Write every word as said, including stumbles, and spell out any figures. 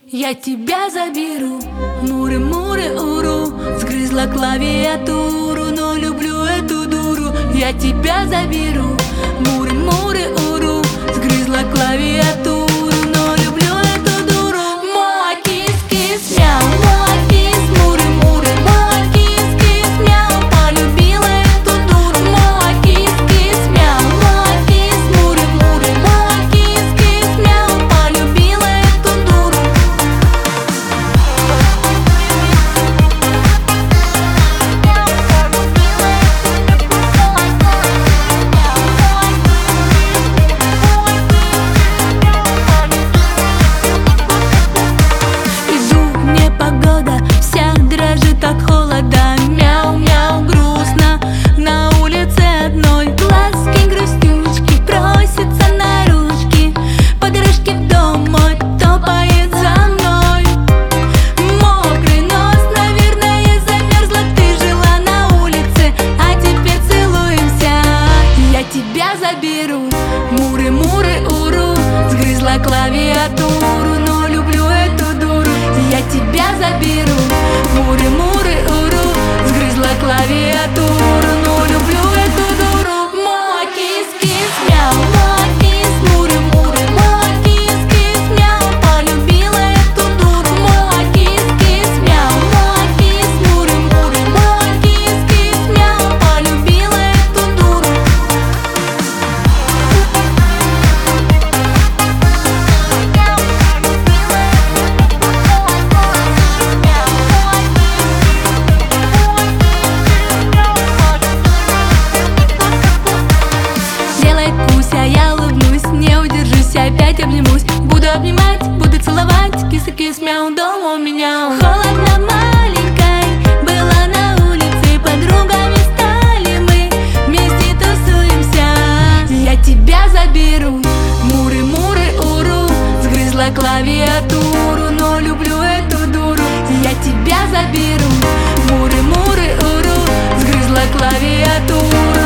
Я тебя заберу, муры-муры-уру. Сгрызла клавиатуру, но люблю эту дуру. Я тебя заберу, муры-муры-уру. Сгрызла клавиатуру, но люблю эту дуру. Моа кис-кис, мяу, моа кис, муры-муры, моа кис-кис, мяу. Полюбила эту дуру. Моа кис-кис, мяу, моа кис, муры-муры, моа кис-кис, мяу. Полюбила эту дуру. Мяу-мяу, грустно, на улице одной. Глазки грустючки просятся на ручки. Подружки в дом мой топает за мной. Мокрый нос, наверное, замерзла. Ты жила на улице, а теперь целуемся. Я тебя заберу, муры-муры-уру. Сгрызла клавиатуру, но люблю эту дуру. Я тебя заберу, муры-муры-уру. Сгрызла клавиатуру, но люблю эту дуру. Моа кис-кис, мяу, моа кис, муры-муры, моа кис-кис, мяу. Полюбила эту дуру. Моа кис-кис, мяу, моа кис, муры-муры, моа кис-кис, мяу. Полюбила эту дуру. Делает Куся, я улыбнусь, не удержусь, опять обнимусь. Буду обнимать, буду целовать, кис-кис, мяу, дома у меня холодно маленькой. Была на улице, подругами стали мы, вместе тусуемся. Я тебя заберу, муры-муры-уру. Сгрызла клавиатуру, но люблю эту дуру. Я тебя заберу, муры-муры-уру. Сгрызла клавиатуру.